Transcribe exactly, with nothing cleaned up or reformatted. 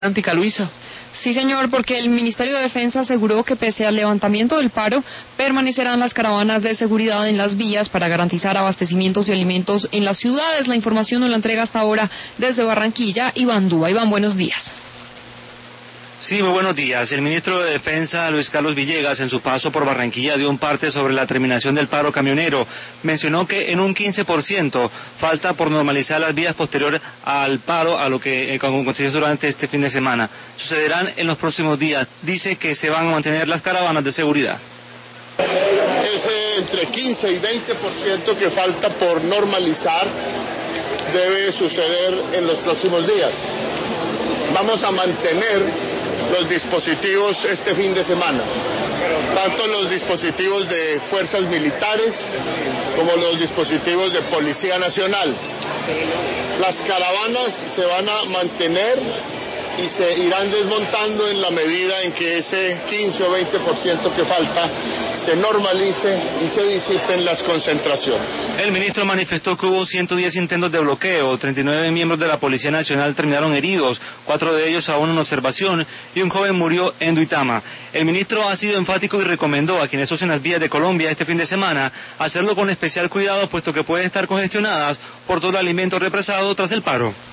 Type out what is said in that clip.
Antica Luisa. Sí, señor, porque el Ministerio de Defensa aseguró que pese al levantamiento del paro, permanecerán las caravanas de seguridad en las vías para garantizar abastecimientos de alimentos en las ciudades. La información nos la entrega hasta ahora desde Barranquilla, Iván Dúa. Iván, buenos días. Sí, muy buenos días. El ministro de Defensa, Luis Carlos Villegas, en su paso por Barranquilla dio un parte sobre la terminación del paro camionero. Mencionó que en un quince por ciento falta por normalizar las vías posteriores al paro, a lo que eh, aconteció durante este fin de semana. Sucederán en los próximos días. Dice que se van a mantener las caravanas de seguridad. Ese entre quince y veinte por ciento que falta por normalizar debe suceder en los próximos días. Vamos a mantener los dispositivos este fin de semana, tanto los dispositivos de fuerzas militares como los dispositivos de Policía Nacional. Las caravanas se van a mantener y se irán desmontando en la medida en que ese quince o veinte por ciento que falta se normalice y se disipen las concentraciones. El ministro manifestó que hubo ciento diez intentos de bloqueo, treinta y nueve miembros de la Policía Nacional terminaron heridos, cuatro de ellos aún en observación y un joven murió en Duitama. El ministro ha sido enfático y recomendó a quienes usen las vías de Colombia este fin de semana hacerlo con especial cuidado, puesto que pueden estar congestionadas por todo el alimento represado tras el paro.